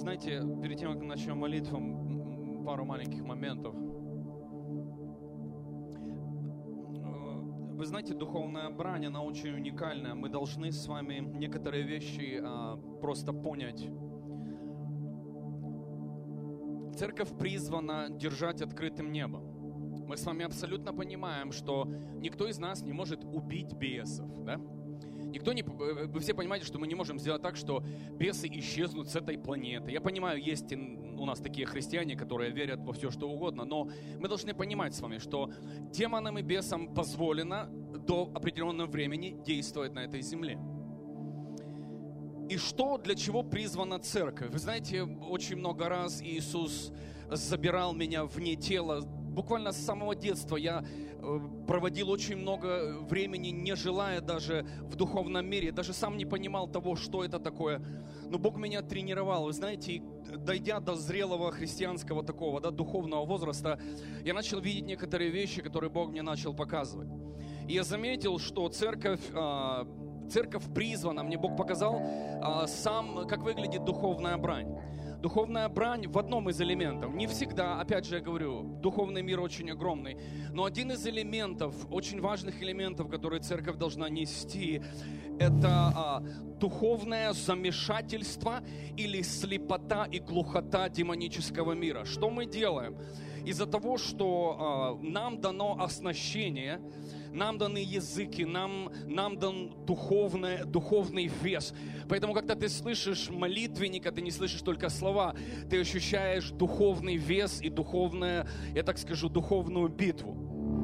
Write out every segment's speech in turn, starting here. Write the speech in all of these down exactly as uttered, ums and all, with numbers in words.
знаете, перед тем, как мы начнем молитву, м, пару маленьких моментов. Вы знаете, духовная брань, она очень уникальная. Мы должны с вами некоторые вещи а, просто понять. Церковь призвана держать открытым небо. Мы с вами абсолютно понимаем, что никто из нас не может убить бесов, да? Никто не, вы все понимаете, что мы не можем сделать так, что бесы исчезнут с этой планеты. Я понимаю, есть у нас такие христиане, которые верят во все, что угодно, но мы должны понимать с вами, что демонам и бесам позволено до определенного времени действовать на этой земле. И что, для чего призвана церковь? Вы знаете, очень много раз Иисус забирал меня вне тела. Буквально с самого детства я проводил очень много времени, не желая даже в духовном мире. Даже сам не понимал того, что это такое. Но Бог меня тренировал. Вы знаете, дойдя до зрелого христианского такого, да, духовного возраста, я начал видеть некоторые вещи, которые Бог мне начал показывать. И я заметил, что церковь... Церковь призвана, мне Бог показал а, сам, как выглядит духовная брань. Духовная брань в одном из элементов. Не всегда, опять же я говорю, духовный мир очень огромный. Но один из элементов, очень важных элементов, которые церковь должна нести, это а, духовное замешательство или слепота и глухота демонического мира. Что мы делаем? Из-за того, что а, нам дано оснащение, нам даны языки, нам, нам дан духовный, духовный вес. Поэтому, когда ты слышишь молитвенника, ты не слышишь только слова, ты ощущаешь духовный вес и духовную, я так скажу, духовную битву.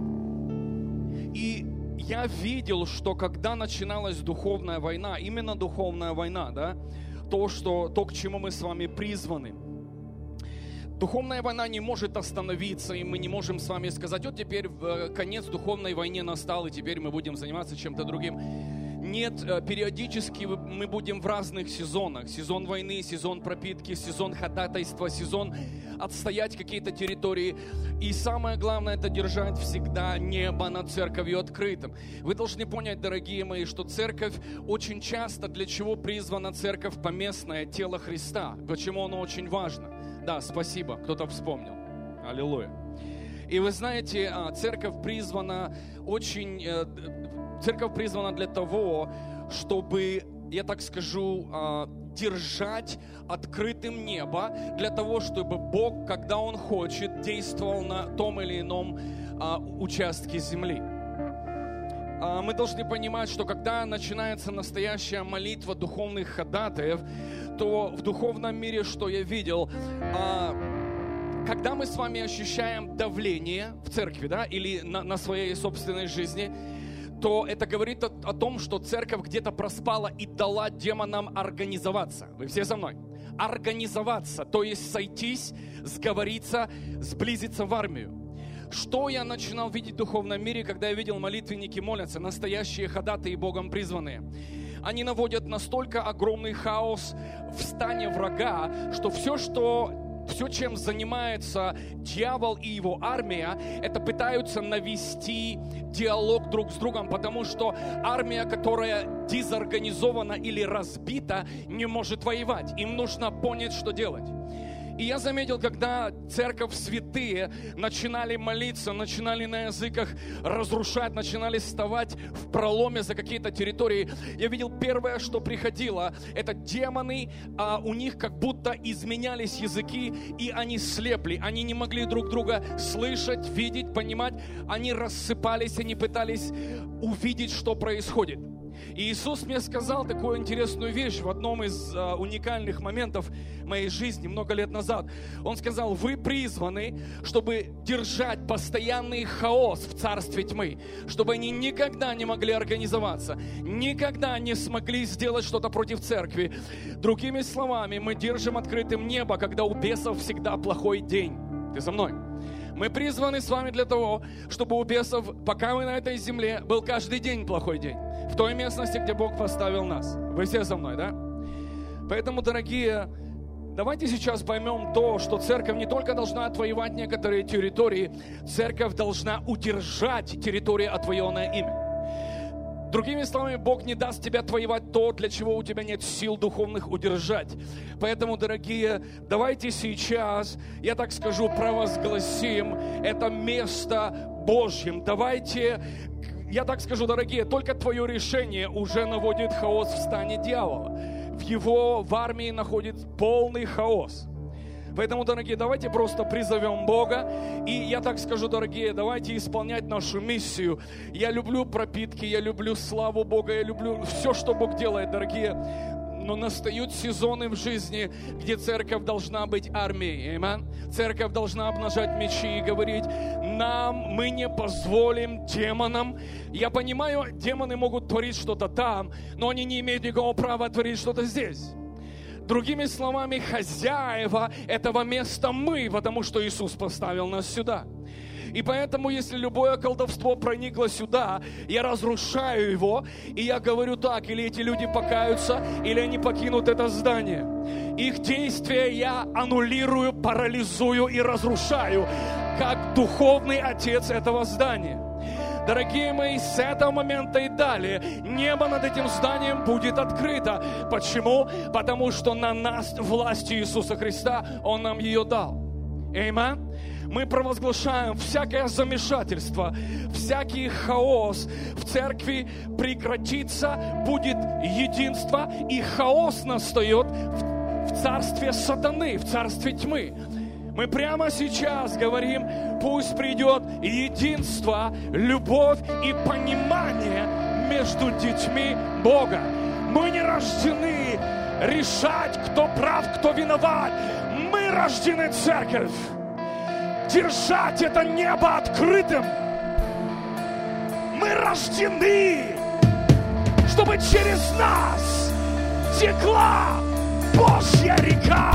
И я видел, что когда начиналась духовная война, именно духовная война, да, то, что, то, к чему мы с вами призваны, духовная война не может остановиться, и мы не можем с вами сказать, вот теперь конец духовной войне настал, и теперь мы будем заниматься чем-то другим. Нет, периодически мы будем в разных сезонах. Сезон войны, сезон пропитки, сезон ходатайства, сезон отстоять какие-то территории. И самое главное, это держать всегда небо над церковью открытым. Вы должны понять, дорогие мои, что церковь очень часто, для чего призвана церковь поместная, тело Христа. Почему оно очень важно? Да, спасибо, кто-то вспомнил. Аллилуйя. И вы знаете, церковь призвана очень, церковь призвана для того, чтобы, я так скажу, держать открытым небо, для того, чтобы Бог, когда Он хочет, действовал на том или ином участке земли. Мы должны понимать, что когда начинается настоящая молитва духовных ходатаев, то в духовном мире, что я видел, когда мы с вами ощущаем давление в церкви, да, или на, на своей собственной жизни, то это говорит о, о том, что церковь где-то проспала и дала демонам организоваться. Вы все со мной? Организоваться, то есть сойтись, сговориться, сблизиться в армию. Что я начинал видеть в духовном мире, когда я видел молитвенники молятся, настоящие ходатаи Богом призванные. Они наводят настолько огромный хаос в стане врага, что все, что, все, чем занимается дьявол и его армия, это пытаются навести диалог друг с другом, потому что армия, которая дезорганизована или разбита, не может воевать. Им нужно понять, что делать. И я заметил, когда церковь святые начинали молиться, начинали на языках разрушать, начинали вставать в проломе за какие-то территории, я видел первое, что приходило, это демоны, а у них как будто изменялись языки, и они слепли, они не могли друг друга слышать, видеть, понимать, они рассыпались, они пытались увидеть, что происходит. И Иисус мне сказал такую интересную вещь в одном из а, уникальных моментов моей жизни много лет назад. Он сказал: вы призваны, чтобы держать постоянный хаос в царстве тьмы, чтобы они никогда не могли организоваться, никогда не смогли сделать что-то против церкви. Другими словами, мы держим открытым небо, когда у бесов всегда плохой день. Ты со мной? Мы призваны с вами для того, чтобы у бесов, пока мы на этой земле, был каждый день плохой день. В той местности, где Бог поставил нас. Вы все со мной, да? Поэтому, дорогие, давайте сейчас поймем то, что церковь не только должна отвоевать некоторые территории, церковь должна удержать территории, отвоеванное ими. Другими словами, Бог не даст тебе отвоевать то, для чего у тебя нет сил духовных удержать. Поэтому, дорогие, давайте сейчас, я так скажу, провозгласим это место Божьим. Давайте, я так скажу, дорогие, только твое решение уже наводит хаос в стане дьявола. В его, в армии находится полный хаос. Поэтому, дорогие, давайте просто призовем Бога. И я так скажу, дорогие, давайте исполнять нашу миссию. Я люблю пропитки, я люблю славу Бога, я люблю все, что Бог делает, дорогие. Но настают сезоны в жизни, где церковь должна быть армией. Аминь. Церковь должна обнажать мечи и говорить: нам, мы не позволим демонам. Я понимаю, демоны могут творить что-то там, но они не имеют никакого права творить что-то здесь. Другими словами, хозяева этого места мы, потому что Иисус поставил нас сюда. И поэтому, если любое колдовство проникло сюда, я разрушаю его, и я говорю так: или эти люди покаются, или они покинут это здание. Их действия я аннулирую, парализую и разрушаю, как духовный отец этого здания. Дорогие мои, с этого момента и далее небо над этим зданием будет открыто. Почему? Потому что на нас власть Иисуса Христа, Он нам ее дал. Аминь. Мы провозглашаем: всякое замешательство, всякий хаос в церкви прекратится, будет единство, и хаос настает в, в царстве сатаны, в царстве тьмы. Мы прямо сейчас говорим: пусть придет единство, любовь и понимание между детьми Бога. Мы не рождены решать, кто прав, кто виноват. Мы рождены, церковь, держать это небо открытым. Мы рождены, чтобы через нас текла Божья река.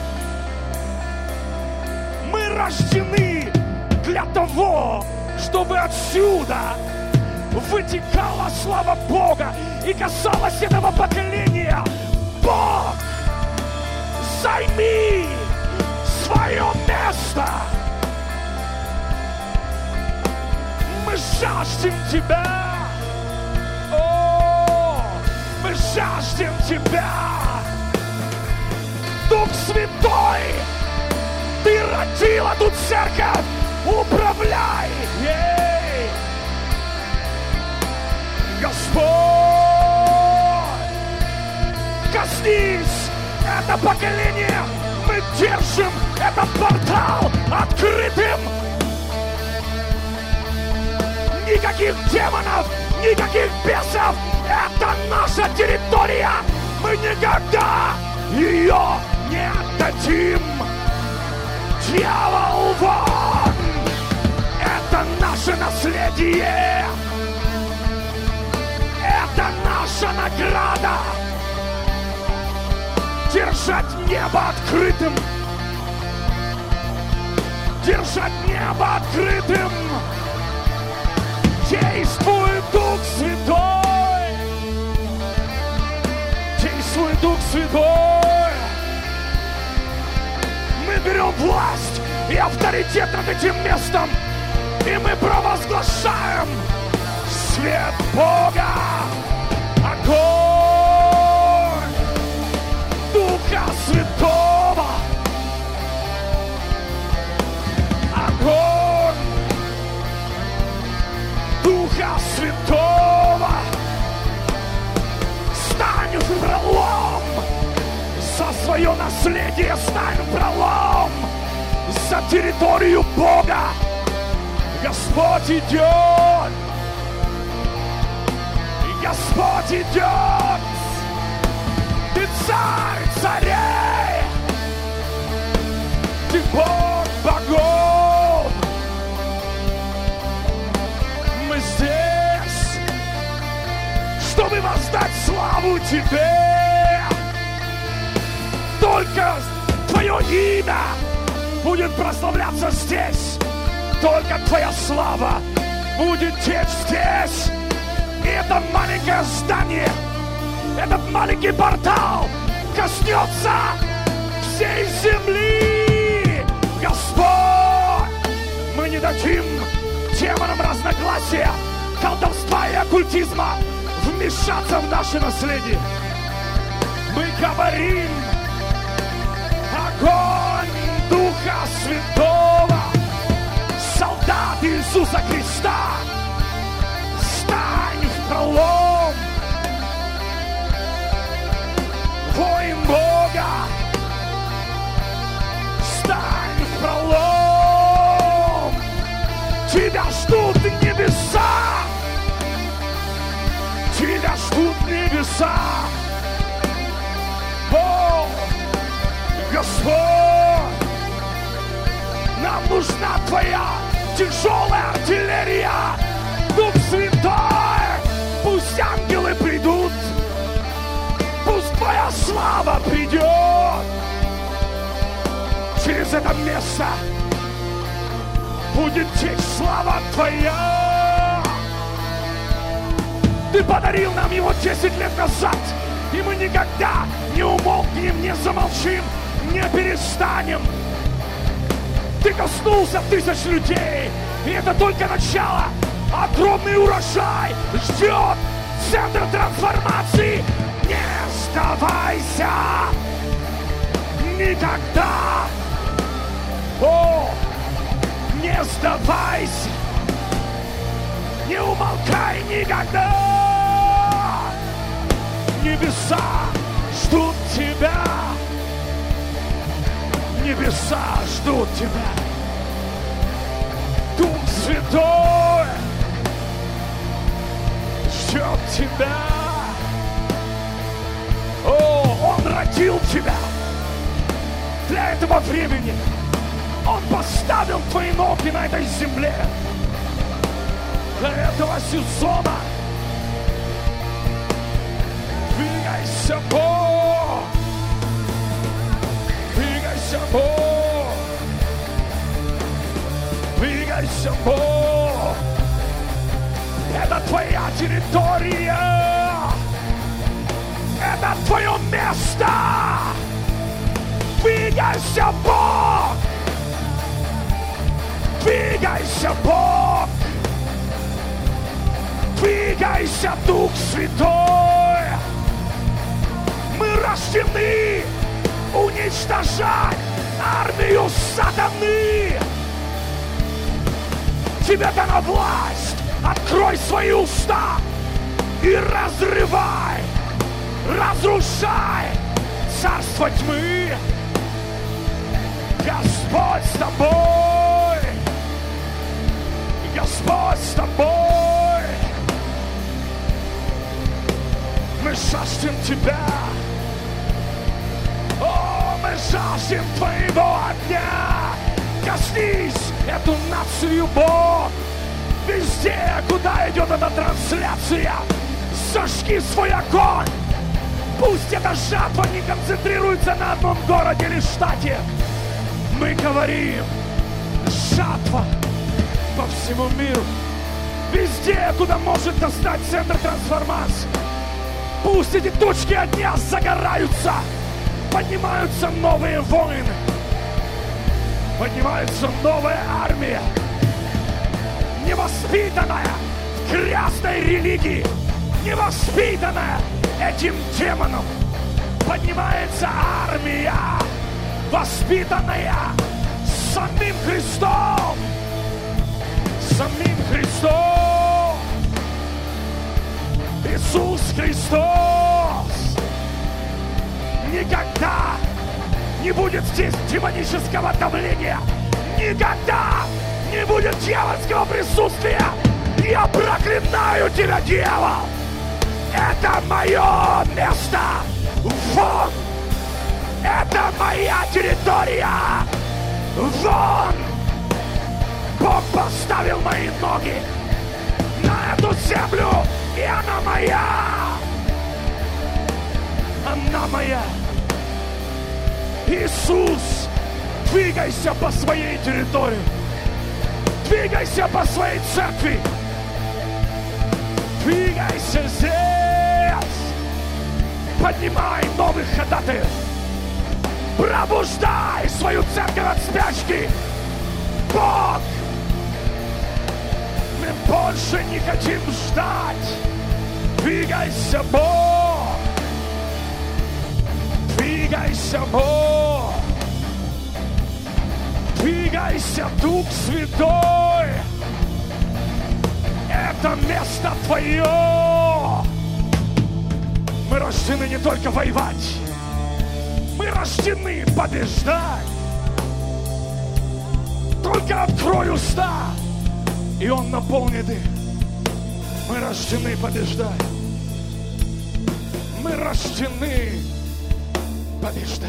Мы рождены для того, чтобы отсюда вытекала слава Бога и касалась этого поколения. Бог, займи свое место. Мы жаждем Тебя. О, мы жаждем Тебя. Дух Святой, Ты родил эту церковь, управляй ей. Господь, коснись это поколение. Мы держим этот портал открытым. Никаких демонов, никаких бесов. Это наша территория. Мы никогда ее не отдадим. Дьявол, вон! Это наше наследие! Это наша награда! Держать небо открытым! Держать небо открытым! Действуй, Дух Святой! Действуй, Дух Святой! Мы берем власть и авторитет над этим местом, и мы провозглашаем свет Бога, огонь Духа Святого, огонь Духа Святого. Стань в пролом за свое наследие, стань в пролом за территорию Бога. Господь идет, Господь идет, Ты царь царей, Ты Бог богов. Мы здесь, чтобы воздать славу Тебе. Только Твое имя будет прославляться здесь. Только Твоя слава будет течь здесь. И это маленькое здание, этот маленький портал коснется всей земли. Господь, мы не дадим демонам разногласия, колдовства и оккультизма вмешаться в наше наследие. Мы говорим: огонь Духа Святого, солдат Иисуса Христа, стань в пролом, воин Бога, стань в пролом. Тебя ждут небеса, тебя ждут небеса. О, Господь, нам нужна Твоя тяжелая артиллерия, Дух Святой. Пусть ангелы придут, пусть Твоя слава придет через это место. Будет течь слава Твоя. Ты подарил нам его десять лет назад, и мы никогда не умолкнем, не замолчим, не перестанем. Ты коснулся тысяч людей, и это только начало. Огромный урожай ждет центр трансформации. Не сдавайся никогда. О, не сдавайся, не умолкай никогда. Небеса ждут тебя. Небеса ждут тебя. Дух Святой ждет тебя. О, Он родил тебя для этого времени. Он поставил твои ноги на этой земле для этого сезона. Двигайся, Бог! Двигайся, Бог! Двигайся, Бог! Это твоя территория! Это твое место! Двигайся, Бог! Двигайся, Бог! Двигайся, Дух Святой! Мы рождены уничтожать армию сатаны! Тебе дана власть! Открой свои уста и разрывай, разрушай царство тьмы! Господь с тобой! Господь с тобой! Мы жаждем Тебя! О, мы жаждем Твоего огня! Коснись эту нацию, Бог! Везде, куда идет эта трансляция, зажги свой огонь! Пусть эта жатва не концентрируется на одном городе или штате! Мы говорим: жатва по всему миру, везде, куда может достать центр трансформации. Пусть эти точки огня загораются, поднимаются новые воины, поднимается новая армия, невоспитанная в грязной религии, невоспитанная этим демоном. Поднимается армия, воспитанная самим Христом, самим Христом. Иисус Христос. Никогда не будет здесь демонического давления. Никогда не будет дьявольского присутствия. Я проклинаю тебя, дьявол. Это мое место. Вон. Это моя территория. Вон. Бог поставил мои ноги на эту землю, и она моя. Она моя. Иисус, двигайся по своей территории. Двигайся по своей церкви. Двигайся здесь. Поднимай новых ходатаев. Пробуждай свою церковь от спячки. Бог, мы больше не хотим ждать. Двигайся. Двигайся, Бог! Двигайся, Бог! Двигайся, Дух Святой! Это место Твое! Мы рождены не только воевать, мы рождены побеждать. Только открой уста, и Он наполнит их. Мы рождены побеждать. Мы рождены побеждать.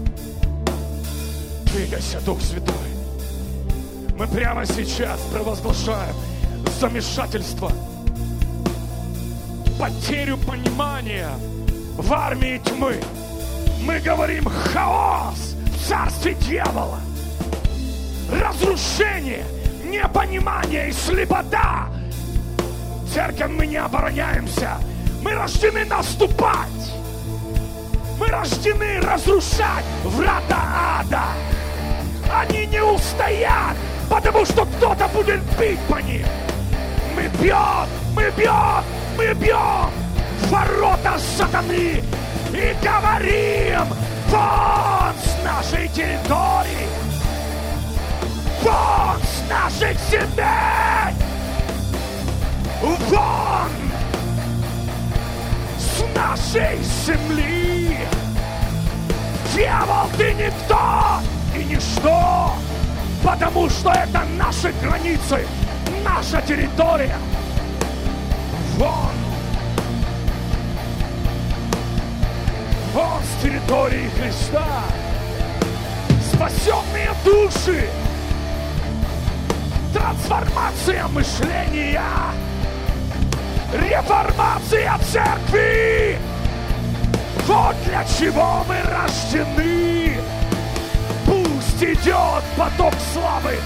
Двигайся, Дух Святой. Мы прямо сейчас провозглашаем замешательство, потерю понимания в армии тьмы. Мы говорим хаос в царстве дьявола, разрушение, непонимание и слепота. Церковь, мы не обороняемся, мы рождены наступать. Мы рождены разрушать врата ада. Они не устоят, потому что кто-то будет бить по ним. Мы бьем, мы бьем, мы бьем в ворота сатаны и говорим: вон с нашей территории, вон с наших земель, вон с нашей земли. Дьявол, ты никто и ничто, потому что это наши границы, наша территория. Вон, вон с территории Христа. Спасенные души, трансформация мышления, реформация церкви. Вот для чего мы рождены. Пусть идет поток славы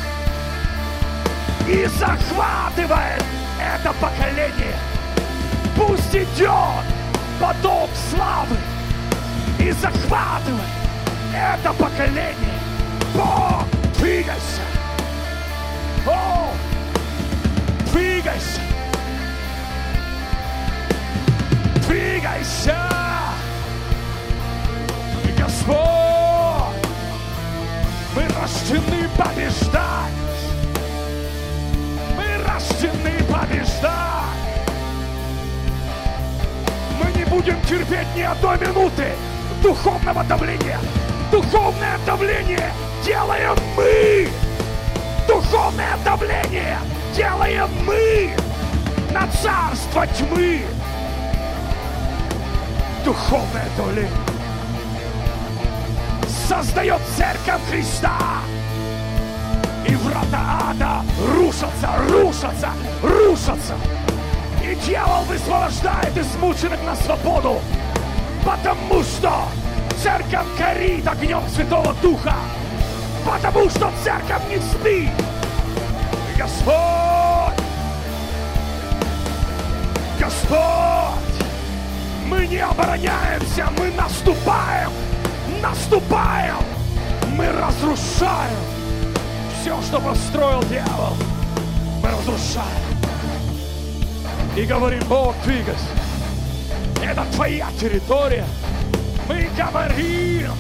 и захватывает это поколение. Пусть идет поток славы и захватывает это поколение. Бог, двигайся! О, двигайся! Двигайся! Господь, мы рождены побеждать! Мы рождены побеждать! Мы не будем терпеть ни одной минуты духовного давления. Духовное давление делаем мы! Духовное давление делаем мы на царство тьмы! Духовное давление создает церковь Христа, и врата ада рушатся, рушатся, рушатся. И дьявол высвобождает измученных на свободу, потому что церковь горит огнем Святого Духа, потому что церковь не спит. Господь, Господь, мы не обороняемся, мы наступаем, наступаем, мы разрушаем все, что построил дьявол. Мы разрушаем и говорим: Бог, двигайся, это твоя территория. Мы говорим: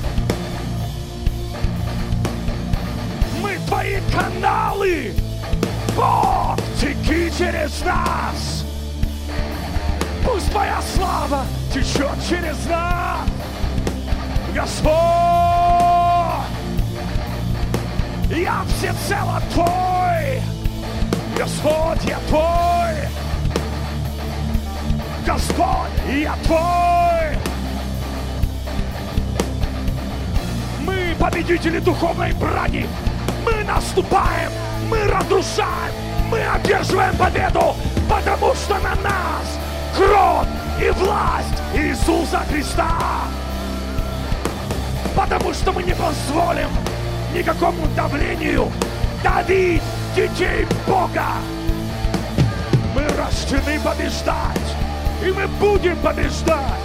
мы твои каналы. Бог, теки через нас. Пусть твоя слава течет через нас. Господь, я всецело Твой. Господь, я Твой. Господь, я Твой. Мы победители духовной брани. Мы наступаем, мы разрушаем, мы одерживаем победу, потому что на нас кровь и власть Иисуса Христа. Потому что мы не позволим никакому давлению давить детей Бога. Мы рождены побеждать, и мы будем побеждать.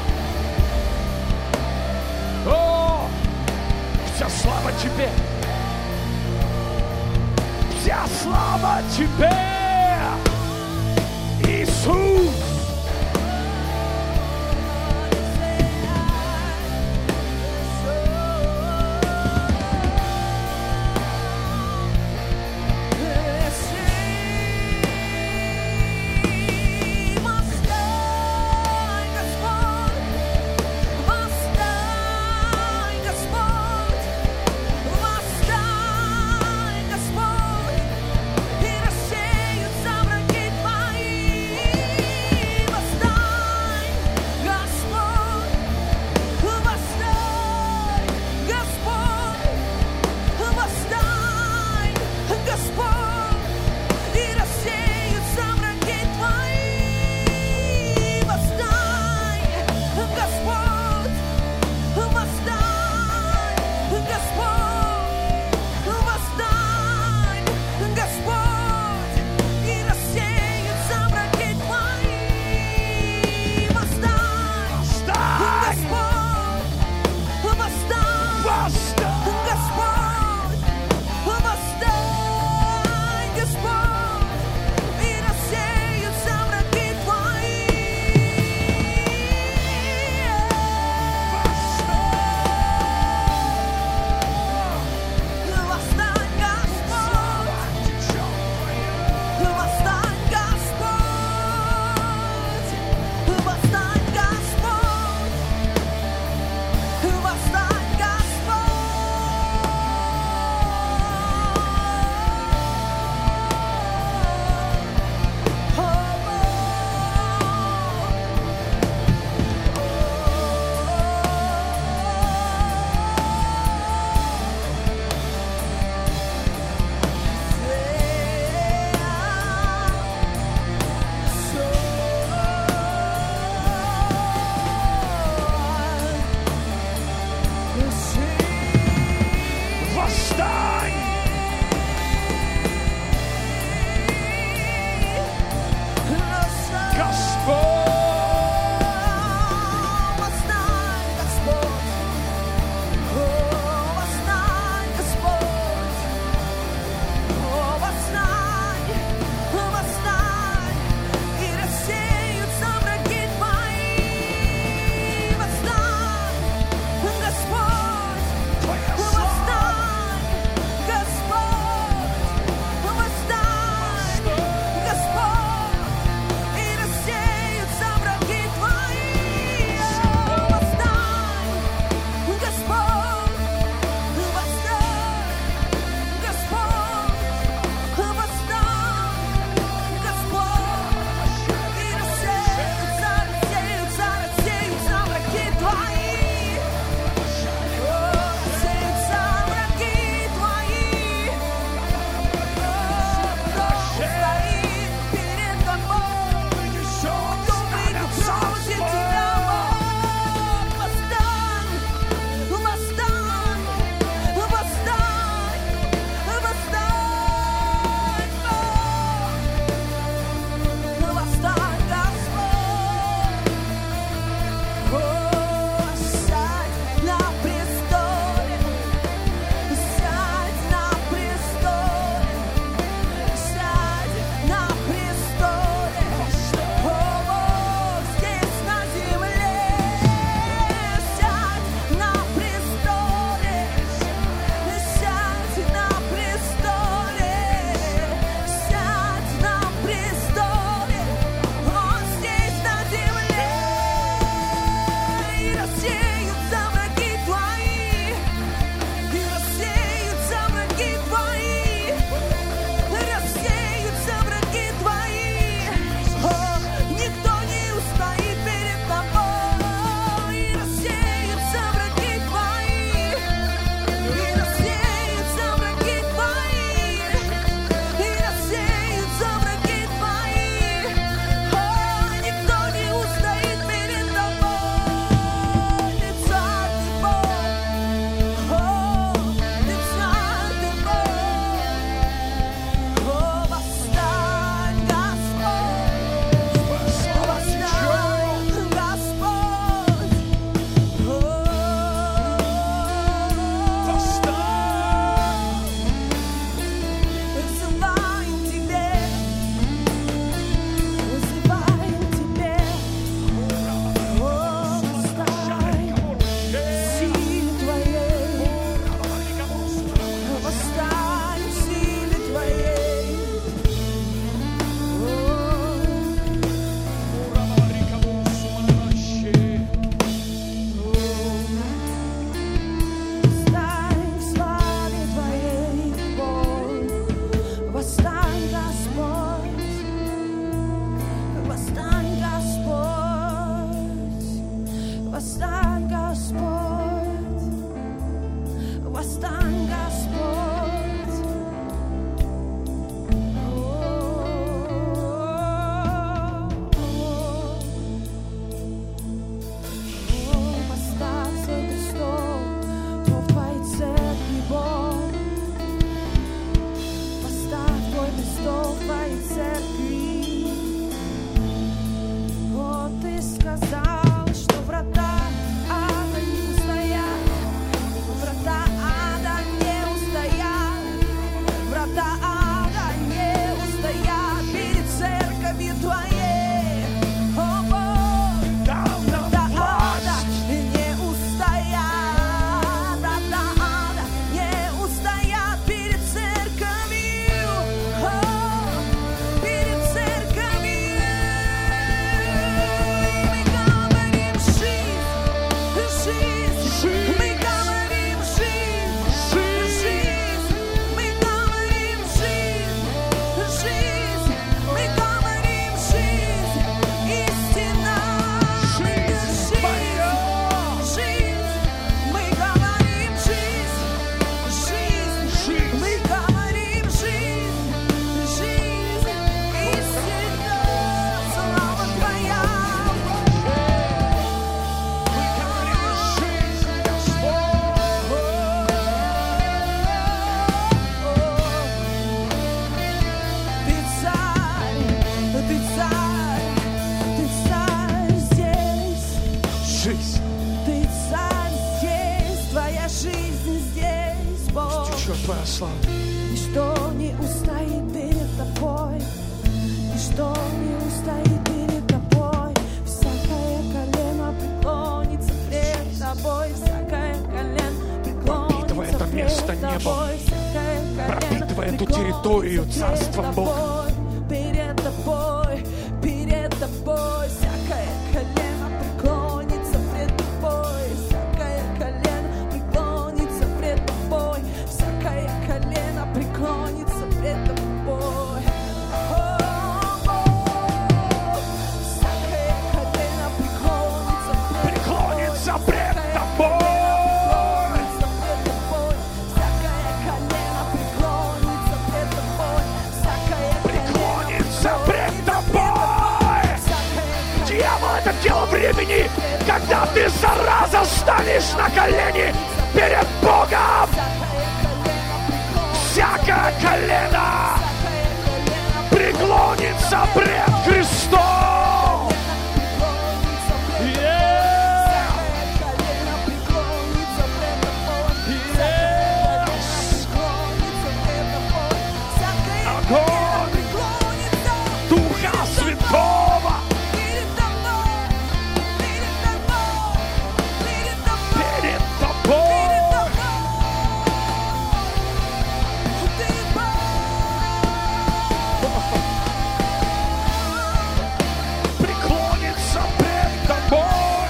О, вся слава Тебе! Вся слава Тебе, Иисус! сказал, что врата ада не устоят, врата ада не устоят, врата ада не устоят перед церковью Твоей. О, Бог, врата ада не устоят, врата ада не устоят перед церковью, О, перед церковью. Мы говорим жизнь, жизнь, мы говорим жизнь, жизнь, мы говорим жизнь, жизнь, мы говорим жизнь, истина, жизнь, жизнь, мы говорим жизнь, жизнь, мы говорим жизнь, жизнь, истина, слава Твоя. Ты царь, ты царь, ты царь здесь, Жизнь ты царь здесь, Твоя жизнь здесь, Бог. течет Твоя слава. Ничто не устоит перед Тобой, ничто не устоит перед Тобой. Всякое колено преклонится пред Тобой, всякое колено преклонится Пропитывай это место пред небом. Тобой, всякое колено Пропитывай эту преклонится территорию пред Царством Бога. Тобой, перед Тобой, перед Тобой, всякое колено преклонится пред Тобой, всякое колено преклонится пред Тобой, всякое колено преклонится пред Тобой. О, Бог, всякое колено преклонится пред Преклонится пред Тобой. Преклонится пред Тобой. Дьявол, это дело времени, когда ты, зараза, станешь на колени перед Богом. Всякое колено преклонится пред Христом. Yeah. Огонь Духа Святого перед Тобой. Преклонится пред Тобой.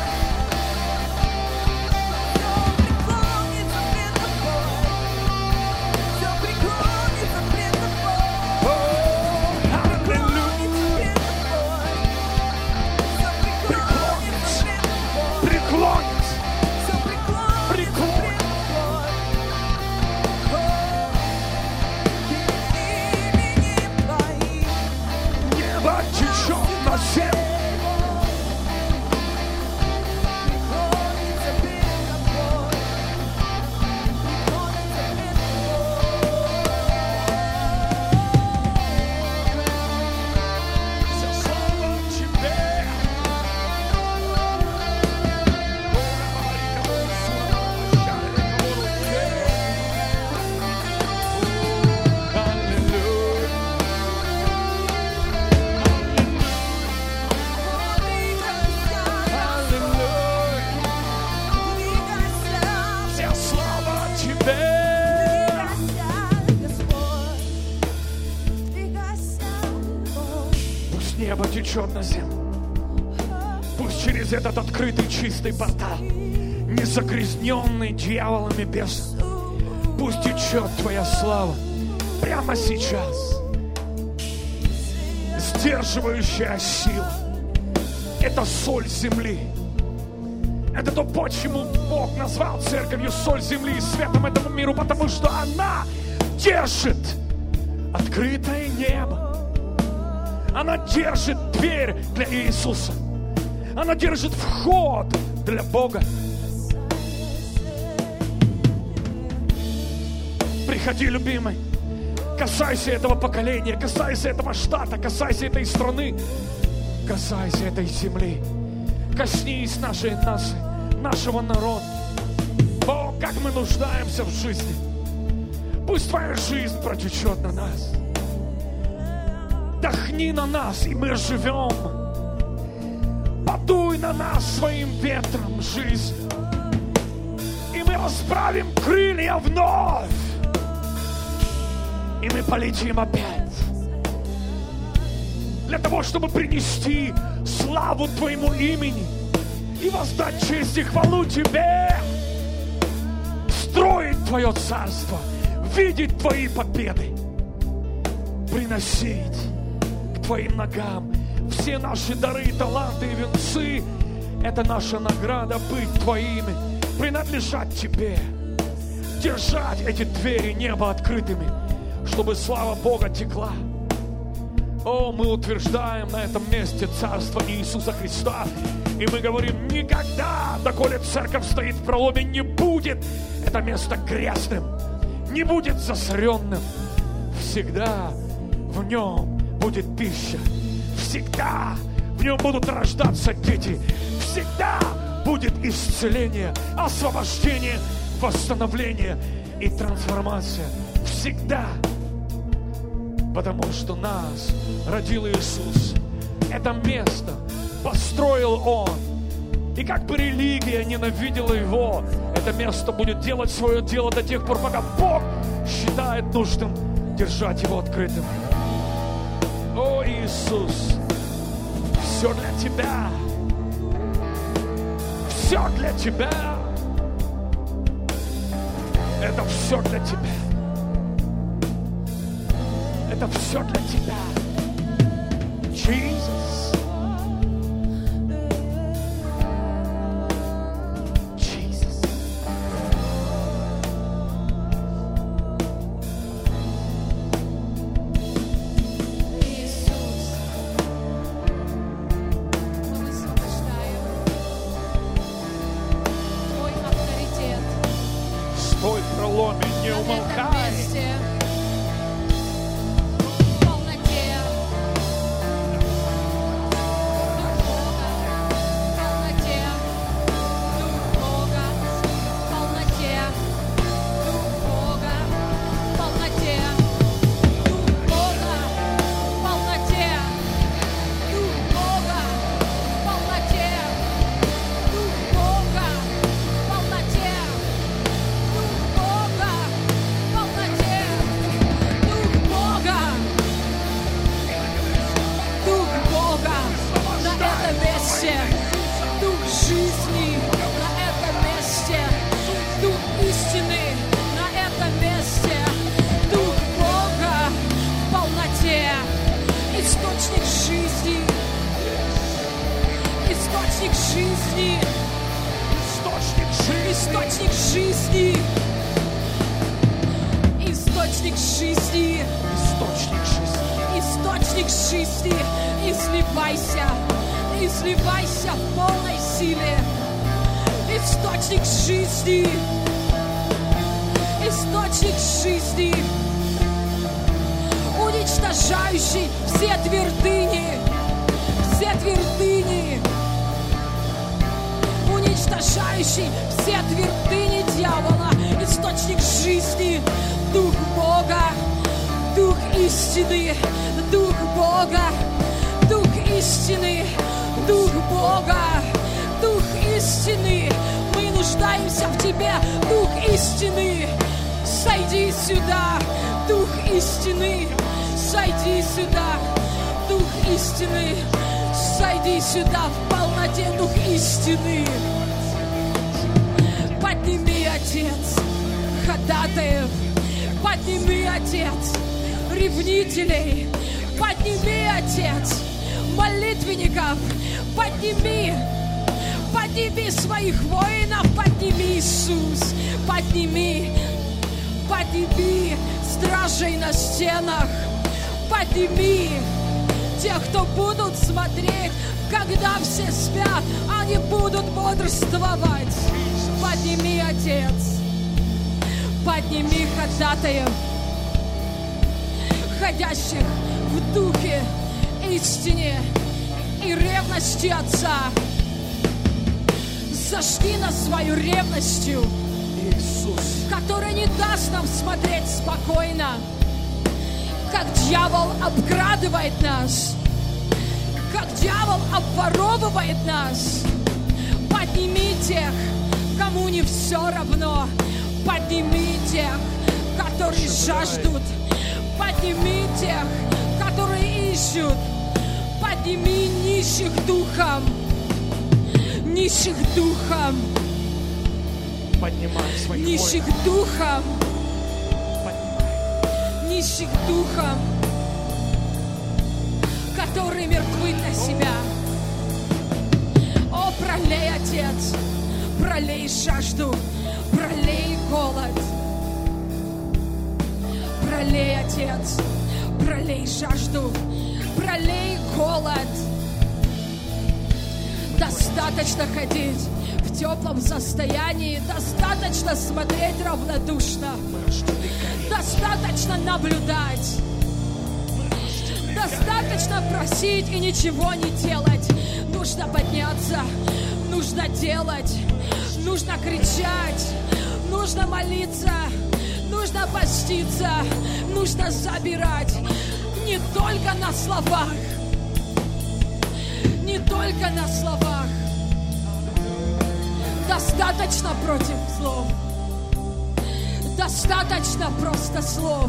Преклонится. Небо течет на землю. Вся слава Тебе. Вся слава Тебе. Пусть небо течет на землю. Пусть через этот открытый чистый портал, не загрязненный дьяволами бесом, пусть течет Твоя слава прямо сейчас. Сдерживающая сила. Это соль земли. Это то, почему Бог назвал церковью соль земли и светом этому миру, потому что она держит открытое небо. Она держит дверь для Иисуса. Она держит вход для Бога. Приходи, любимый. Касайся этого поколения, касайся этого штата, касайся этой страны, касайся этой земли. коснись нашей нации, нашего народа. Бог, как мы нуждаемся в жизни. Пусть Твоя жизнь протечет на нас. Дохни на нас, и мы живем. Подуй на нас своим ветром жизни. И мы расправим крылья вновь. И мы полетим опять. Для того, чтобы принести славу Твоему имени и воздать честь и хвалу Тебе. Строить Твое царство, видеть Твои победы, приносить к Твоим ногам все наши дары, таланты и венцы. Это наша награда быть Твоими, принадлежать Тебе, держать эти двери неба открытыми, чтобы слава Бога текла. О, мы утверждаем на этом месте царство Иисуса Христа. И мы говорим, никогда, доколе церковь стоит в проломе, не будет это место грязным, не будет засоренным. Всегда в нем будет пища. Всегда в нем будут рождаться дети. Всегда будет исцеление, освобождение, восстановление и трансформация. Всегда. Потому что нас родил Иисус. Это место построил Он. И как бы религия ненавидела Его, это место будет делать свое дело до тех пор, пока Бог считает нужным держать его открытым. О, Иисус, все для Тебя. Все для Тебя. Это все для Тебя. Это все для Тебя. Jesus. Jesus. Иисус, мы высвобождаем Твой авторитет Стой в проломе, не на этом умолкай. месте. В полноте. Дух Бога. В полноте. Дух Бога. В полноте. Дух Бога. В полноте. Дух Бога. В полноте. Дух Бога. В полноте. Дух Бога. В полноте. Дух Бога. Дух Бога на этом месте. Дух жизни на этом месте. Дух истины на этом месте. Дух Бога в полноте. Источник жизни. Источник жизни. Источник жизни. Источник жизни. Источник жизни. Источник жизни. Источник жизни. Изливайся. Изливайся в полной силе. Источник жизни. Источник жизни. Уничтожающий все твердыни. Все твердыни. Уничтожающий все твердыни дьявола. Источник жизни. Дух Бога. Дух истины. Дух Бога. Дух истины. Дух Бога. Дух истины. Мы нуждаемся в Тебе. Дух истины. Сойди сюда. Дух истины. Сойди сюда. Дух истины. Сойди сюда в полноте. Дух истины. Подними, Отец, ходатаев. Подними, Отец, ревнителей. Подними, Отец, молитвенников. Подними. Подними своих воинов. Подними, Иисус. Подними. Подними стражей на стенах. Подними тех, кто будут смотреть, когда все спят, они будут бодрствовать. Подними, Отец. Подними ходатаев, ходящих в духе, истине и ревности Отца. Зажги нас свою ревностью, Иисус. которая не даст нам смотреть спокойно, как дьявол обкрадывает нас, как дьявол обворовывает нас. Подними тех, кому не все равно. Подними тех, которые жаждут. Подними тех, которые ищут. Подними нищих духом. Нищих духом. Поднимай своих Нищих воинов. духом. Поднимай. Нищих духом, которые мертвы для себя. О, пролей, Отец, пролей жажду, пролей голод. Пролей, Отец, пролей жажду, пролей голод. Достаточно ходить в теплом состоянии, достаточно смотреть равнодушно, достаточно наблюдать, достаточно просить и ничего не делать. Нужно подняться, нужно делать, нужно кричать, нужно молиться, нужно поститься, нужно забирать. Не только на словах, не только на словах. Достаточно против слов. Достаточно просто слов.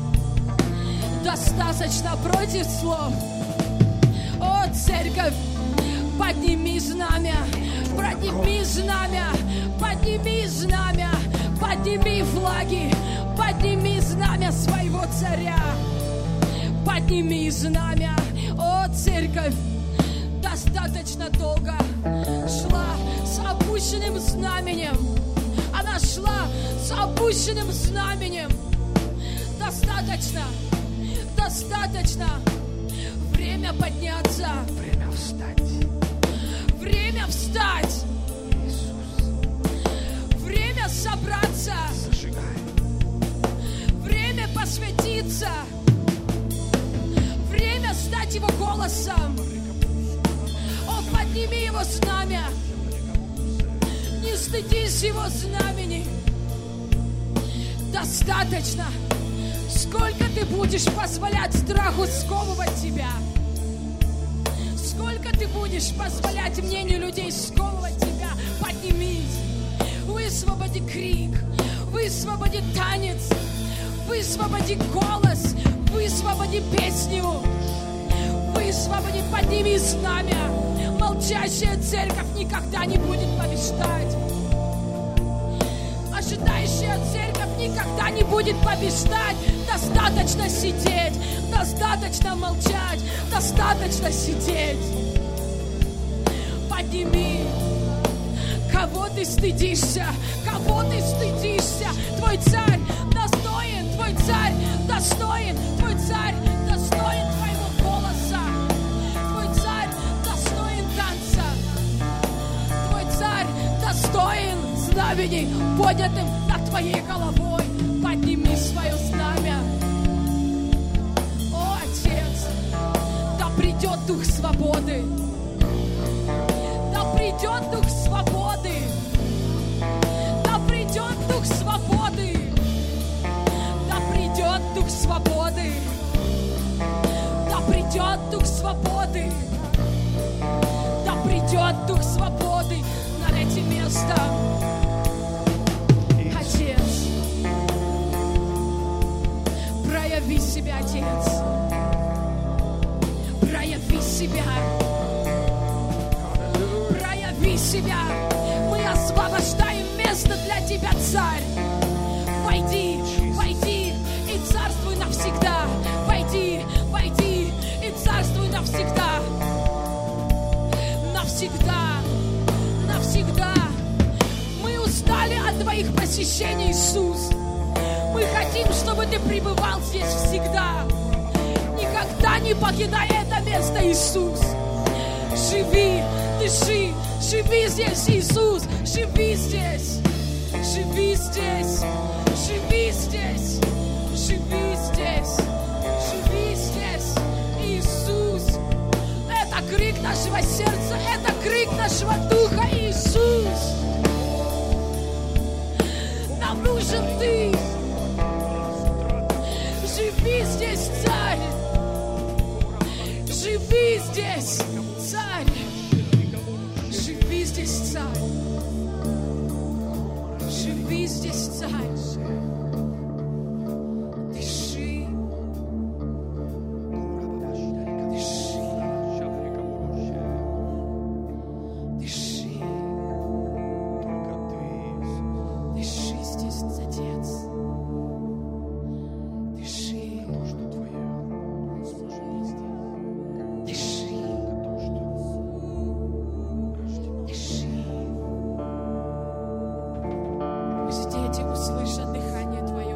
Достаточно против слов. О, церковь, подними знамя, подними знамя, подними знамя, подними флаги, подними знамя своего царя. Подними знамя, о, церковь, достаточно долго шла с опущенным знаменем. Она шла с опущенным знаменем. Достаточно, достаточно. Время подняться. Время встать. Время встать. Время собраться. Зажигай. Время посвятиться. Время стать его голосом. О, подними его знамя. Не стыдись его знамени. Достаточно. Сколько ты будешь позволять страху сковывать тебя? Сколько ты будешь позволять мнению людей сковывать тебя? Поднимись. Высвободи крик. Высвободи танец. Высвободи голос. Высвободи песню. Высвободи, подними знамя. Молчащая церковь никогда не будет побеждать. Ожидающая церковь никогда не будет побеждать. Достаточно сидеть, достаточно молчать, достаточно сидеть. Подними. Кого ты стыдишься? Кого ты стыдишься? Твой царь достоин, твой царь достоин, твой царь достоин твоего голоса. Твой царь достоин танца. Твой царь достоин знамений, поднятым над твоей головой. Подними свое знамя. О, Отец, да придет дух свободы. Да придет дух свободы. Да придет дух свободы. Да придет дух свободы. Да придет дух свободы. Да придет дух свободы на эти места. Отец, прояви себя, Отец. Прояви себя. Прояви себя. Мы освобождаем место для Тебя, Царь. Войди, войди и царствуй навсегда. Войди, войди и царствуй навсегда. Навсегда, навсегда. Мы устали от Твоих посещений, Иисус. Мы хотим, чтобы Ты пребывал здесь всегда. Никогда не покидай это место, Иисус. Живи, дыши, живи здесь, Иисус. Живи здесь, живи здесь, живи здесь, живи здесь, живи здесь, Иисус. Это крик нашего сердца, это крик нашего духа, Иисус. здесь, Царь. Живи здесь, Царь. Дыши. Дыши. Дыши. Дыши здесь, Отец. Дыши. Дыши. Дыши. Пусть дети услышат дыхание Твое.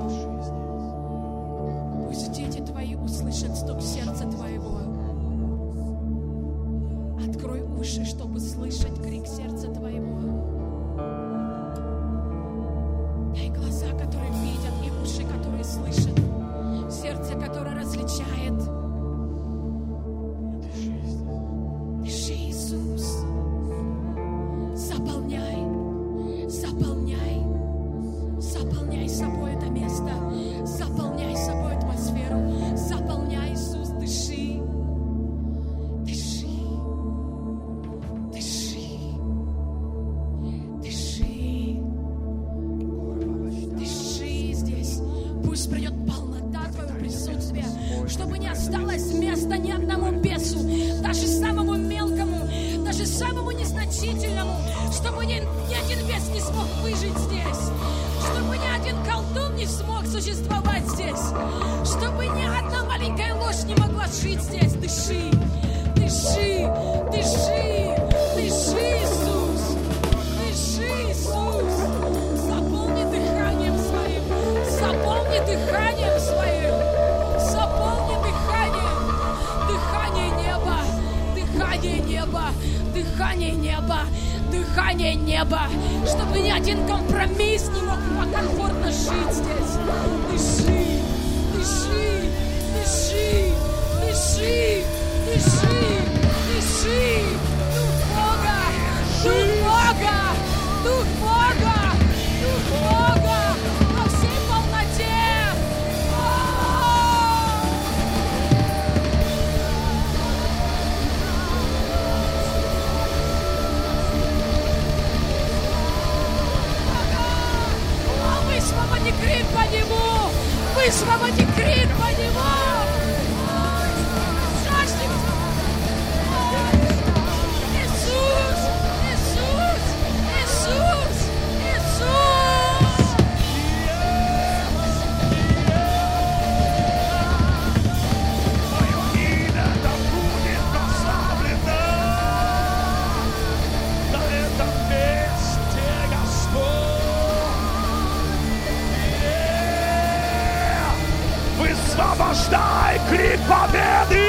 Пусть дети Твои услышат стук сердца Твоего. Открой уши, чтобы слышать крик сердца Твоего. Дай глаза, которые видят, и уши, которые слышат. Сердце, которое различает. Дыши, Иисус. Заполняй, заполняй, заполняй собой это место. Заполняй собой атмосферу. Заполняй, Иисус, дыши. Дыши. Дыши. Дыши. Дыши здесь. Пусть придет полнота Твоего присутствия, чтобы не осталось места ни одному бесу, даже самому мелкому, даже самому незначительному, чтобы ни, ни один бес не смог выжить здесь, чтобы ни один колдун не смог существовать здесь, чтобы ни одна маленькая ложь не могла жить здесь. Дыши, дыши, дыши, дыши, Иисус, дыши, Иисус, заполни дыханием своим, заполни дыханием своим, заполни дыханием, дыхание неба, дыхание неба, дыхание неба, дыхание неба, чтобы ни один компромисс не мог комфортно жить здесь. Дыши, дыши, дыши, дыши, дыши, дыши, Дух Бога, Дух Бога, Дух Бога, Дух Бога во всей полноте. Высвободи крик по нему! Высвободи крик по нему! Жаждем! Иисус! Иисус! Иисус! Иисус! Твое имя да будет прославлено на этом месте, Господь. Высвобождай крик победы!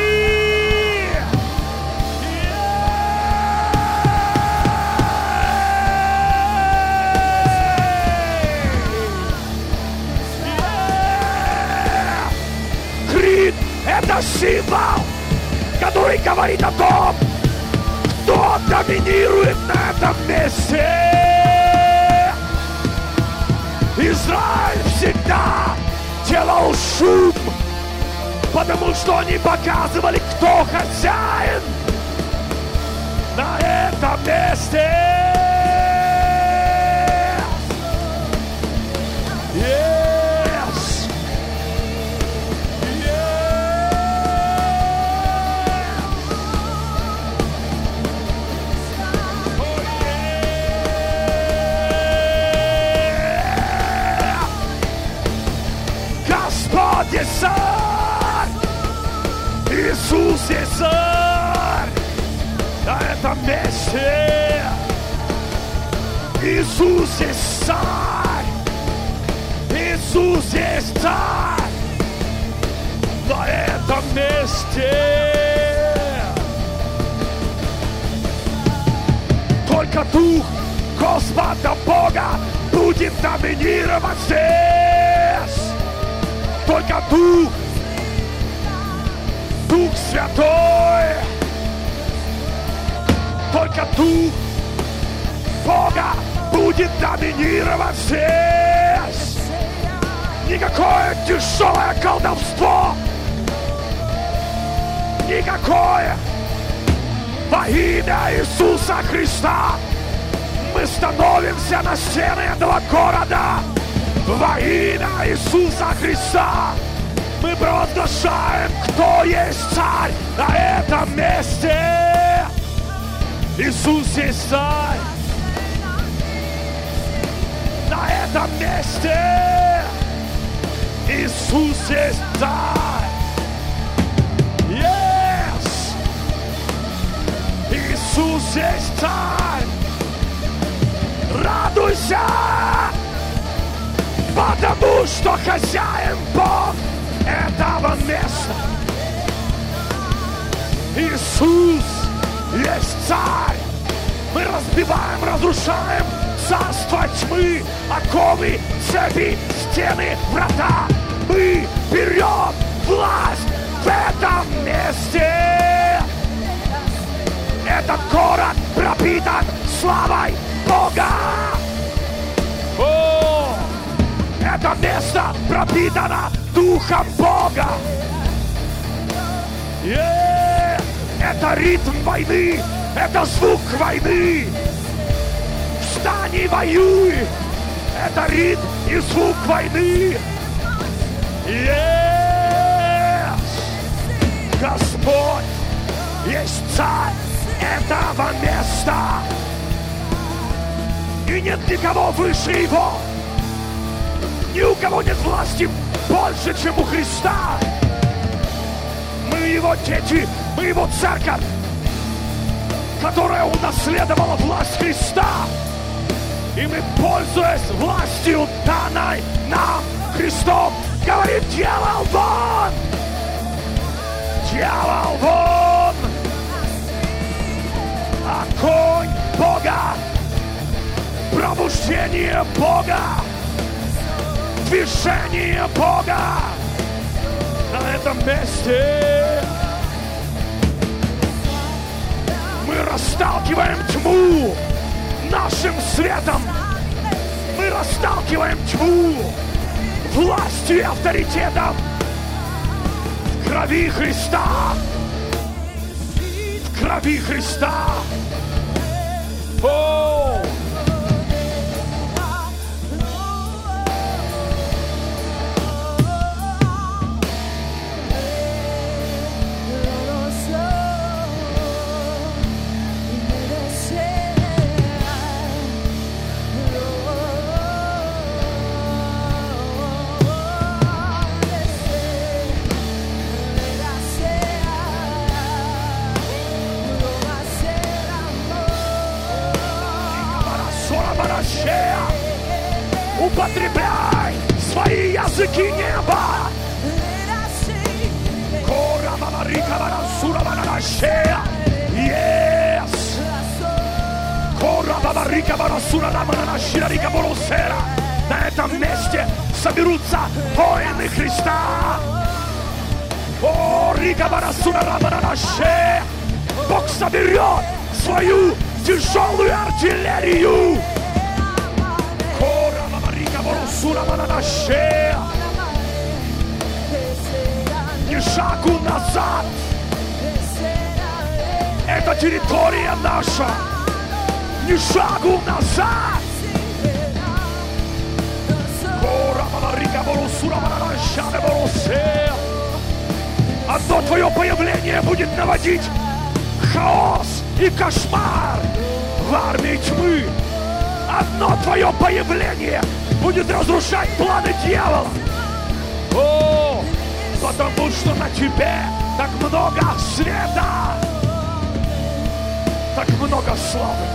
Крик — это символ, который говорит о том, кто доминирует на этом месте. Израиль всегда делал шум, потому что они показывали, кто хозяин на этом месте. Yes. Yes. Oh, yeah. Господь есть царь, Иисус есть царь на этом месте. Иисус есть царь, Иисус есть царь на этом месте. Только Дух Господа Бога будет доминировать здесь. Только Дух, Дух Святой, только Дух Бога будет доминировать здесь. Никакое тяжелое колдовство, никакое во имя Иисуса Христа мы становимся на стены этого города во имя Иисуса Христа. Мы провозглашаем, кто есть царь на этом месте. Иисус есть царь на этом месте. Иисус есть царь. Yes! Иисус есть царь. Радуйся, потому что хозяин Бог этого места. Иисус есть царь. Мы разбиваем, разрушаем царство тьмы, оковы, цепи, стены, врата. Мы берем власть в этом месте. Этот город пропитан славой Бога. О, это место пропитано Духом Бога. Е, это ритм войны, это звук войны. Встань и воюй. Это ритм и звук войны. Yes! Господь есть царь этого места. И нет никого выше его. Ни у кого нет власти больше, чем у Христа. Мы его дети, мы его церковь, которая унаследовала власть Христа. И мы, пользуясь властью, данной нам Христом, говорим: дьявол вон! Дьявол вон! Огонь Бога! Пробуждение Бога! Движение Бога! На этом месте мы расталкиваем тьму нашим светом. Мы расталкиваем тьму властью и авторитетом в крови Христа. В крови Христа. О! Употребляй свои языки неба. Yes. На этом месте соберутся воины Христа. Бог соберет свою тяжелую артиллерию. Ни шагу назад. Это территория наша. Ни шагу назад. Одно твое появление будет наводить хаос и кошмар в армии тьмы. Одно твое появление будет разрушать планы дьявола. О, потому что на тебе так много света, так много славы.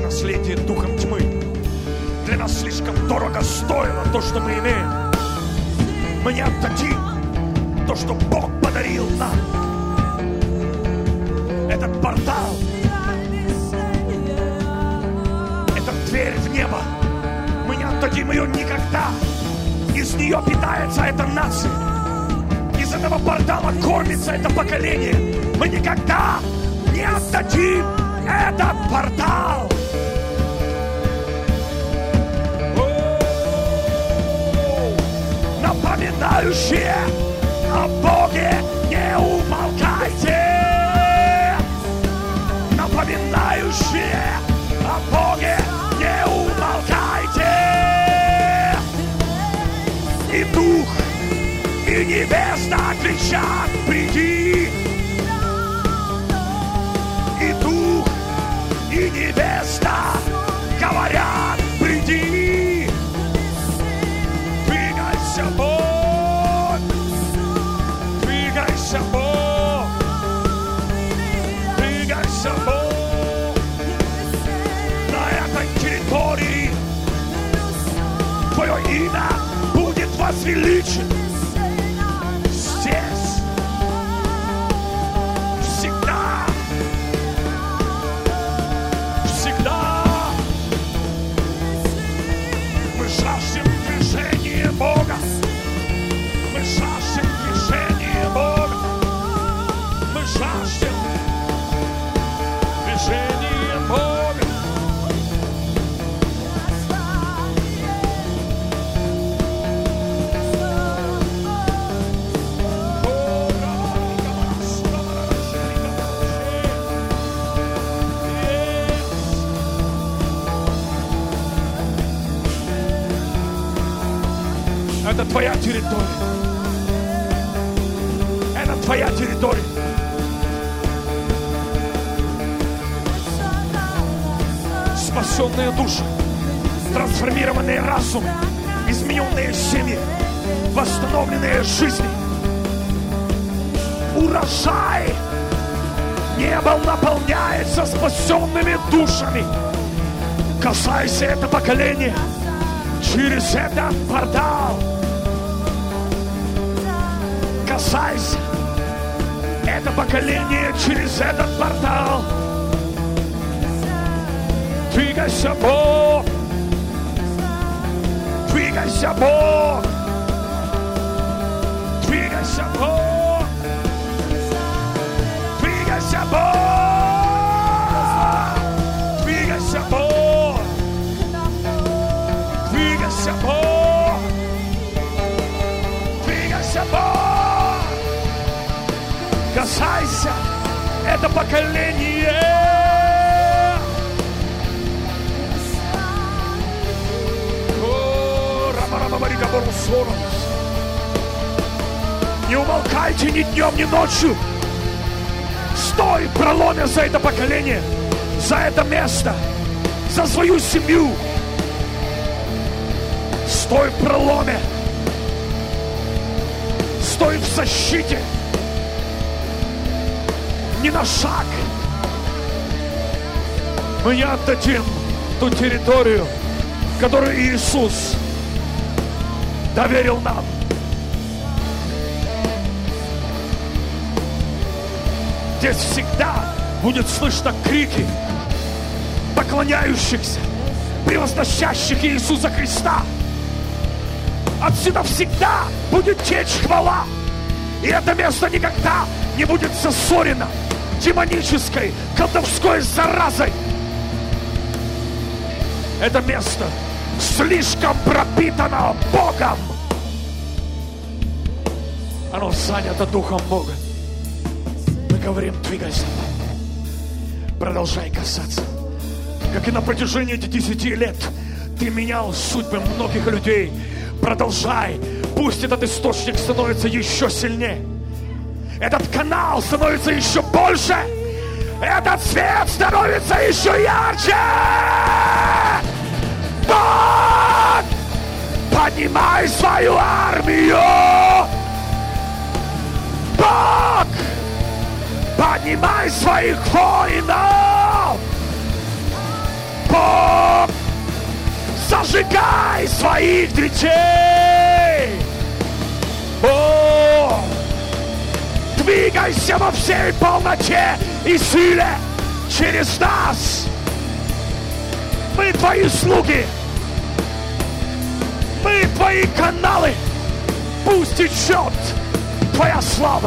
наследие духом тьмы. Для нас слишком дорого стоило то, что мы имеем. Мы не отдадим то, что Бог подарил нам. Этот портал, это дверь в небо. Мы не отдадим ее никогда. Из нее питается эта нация. Из этого портала кормится это поколение. Мы никогда не отдадим этот портал. Напоминающие о Боге, не умолкайте. Напоминающие о Боге, не умолкайте. И дух, и невеста кричат: приди. И дух, и невеста говорят: приди. Двигайся, Бог. Двигайся, Бог. Двигайся, Бог. На этой территории Твое имя будет возвеличено. Здесь всегда, всегда мы жаждем движения Бога. Мы жаждем движения Бога. Мы жаждем движения Бога. Это твоя территория. Это твоя территория. Спасенные души, трансформированные разумы, измененные семьи, восстановленные жизни. Урожай неба наполняется спасенными душами. Касайся это поколение через этот портал. Касайся это поколение через этот портал. Двигайся, Бог. Двигайся, Бог. Двигайся, Бог. Двигайся, Бог. Двигайся, Бог. Двигайся, Бог. Двигайся, Бог. Касайся это поколение. Не умолкайте ни днем, ни ночью. Стой в проломе за это поколение, за это место, за свою семью. Стой в проломе. Стой в защите. Ни на шаг. Мы не отдадим ту территорию, которую Иисус доверил нам. Здесь всегда будет слышно крики поклоняющихся, превозносящих Иисуса Христа. Отсюда всегда будет течь хвала. И это место никогда не будет засорено демонической, колдовской заразой. Это место слишком пропитано Богом. Оно занято Духом Бога. Мы говорим: двигайся, продолжай касаться. Как и на протяжении этих десяти лет ты менял судьбы многих людей. Продолжай. Пусть этот источник становится еще сильнее. Этот канал становится еще больше. Этот свет становится еще ярче. Бог, поднимай свою армию. Бог, поднимай своих воинов. Бог, Сжигай своих детей! О! Двигайся во всей полноте и силе через нас! Мы Твои слуги! Мы Твои каналы! Пусть течет Твоя слава!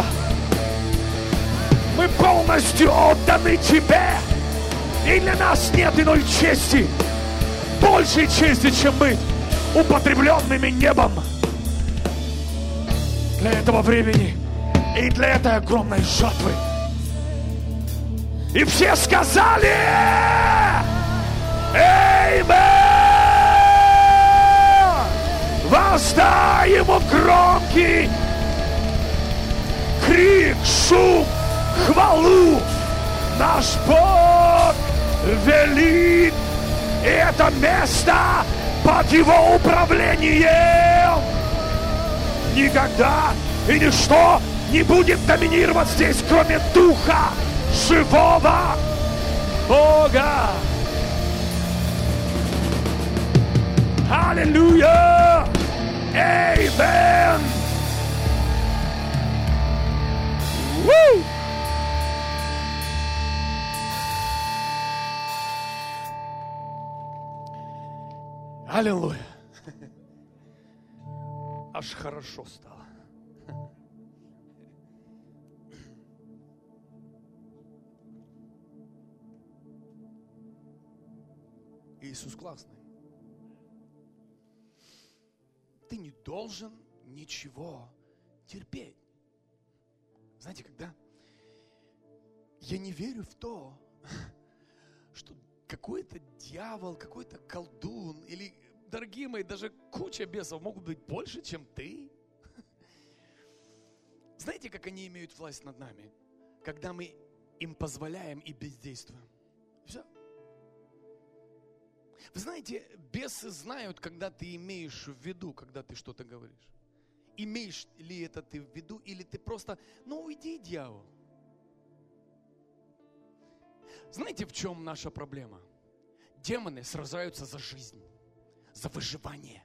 Мы полностью отданы Тебе! И для нас нет иной чести, большей чести, чем быть употребленными небом для этого времени и для этой огромной жатвы. И все сказали: Аминь! Воздай ему громкий крик, шум, хвалу. Наш Бог велик, и это место под его управлением. Никогда и ничто не будет доминировать здесь, кроме Духа живого Бога. Аллилуйя! Аминь! Woo! Аллилуйя! Аж хорошо стало. Иисус классный. Ты не должен ничего терпеть. Знаете, когда я не верю в то, что какой-то дьявол, какой-то колдун или, дорогие мои, даже куча бесов могут быть больше, чем ты. Знаете, как они имеют власть над нами? Когда мы им позволяем и бездействуем. Все. Вы знаете, бесы знают, когда ты имеешь в виду, когда ты что-то говоришь. Имеешь ли это ты в виду, или ты просто, ну уйди, дьявол. Знаете, в чем наша проблема? Демоны сражаются за жизнь, за выживание.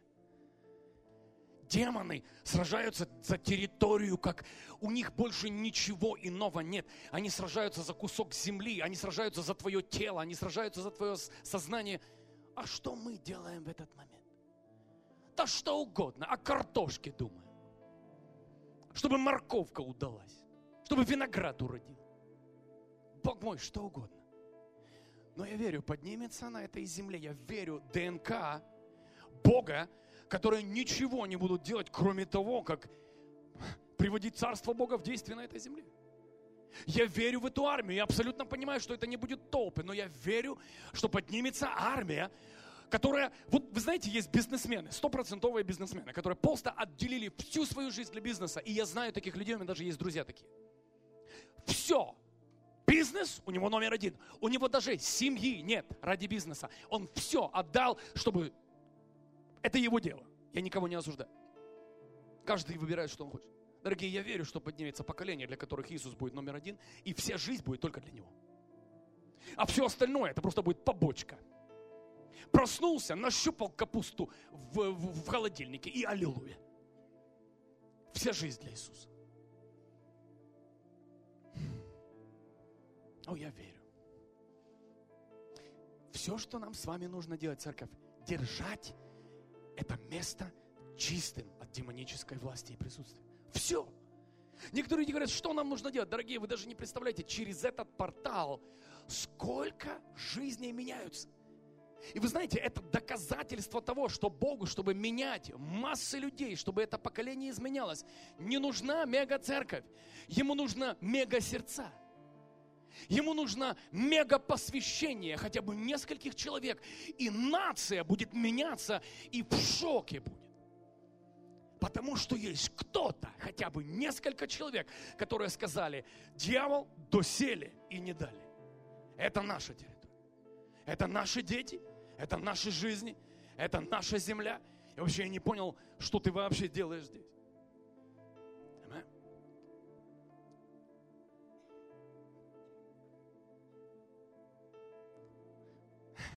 Демоны сражаются за территорию, как у них больше ничего иного нет. Они сражаются за кусок земли, они сражаются за твое тело, они сражаются за твое сознание. А что мы делаем в этот момент? Да что угодно, о картошке думаем. Чтобы морковка удалась, чтобы виноград уродил. Бог мой, что угодно. Но я верю, поднимется на этой земле, я верю в ДНК Бога, которые ничего не будут делать, кроме того, как приводить Царство Бога в действие на этой земле. Я верю в эту армию, я абсолютно понимаю, что это не будет толпы, но я верю, что поднимется армия, которая, вот вы знаете, есть бизнесмены, стопроцентовые бизнесмены, которые просто отделили всю свою жизнь для бизнеса, и я знаю таких людей, у меня даже есть друзья такие. Все. Бизнес у него номер один. У него даже семьи нет ради бизнеса. Он все отдал, чтобы... Это его дело. Я никого не осуждаю. Каждый выбирает, что он хочет. Дорогие, я верю, что поднимется поколение, для которых Иисус будет номер один, и вся жизнь будет только для Него. А все остальное, это просто будет побочка. Проснулся, нащупал капусту в, в, в холодильнике, и аллилуйя. Вся жизнь для Иисуса. О, я верю. Все, что нам с вами нужно делать, церковь, держать это место чистым от демонической власти и присутствия. Все. Некоторые люди говорят, что нам нужно делать. Дорогие, вы даже не представляете, через этот портал сколько жизней меняются. И вы знаете, это доказательство того, что Богу, чтобы менять массы людей, чтобы это поколение изменялось, не нужна мега-церковь. Ему нужно мега-сердца. Ему нужно мега-посвящение хотя бы нескольких человек. И нация будет меняться, и в шоке будет. Потому что есть кто-то, хотя бы несколько человек, которые сказали: дьявол, доселе и не дали. Это наша территория. Это наши дети, это наши жизни, это наша земля. И вообще я не понял, что ты вообще делаешь здесь.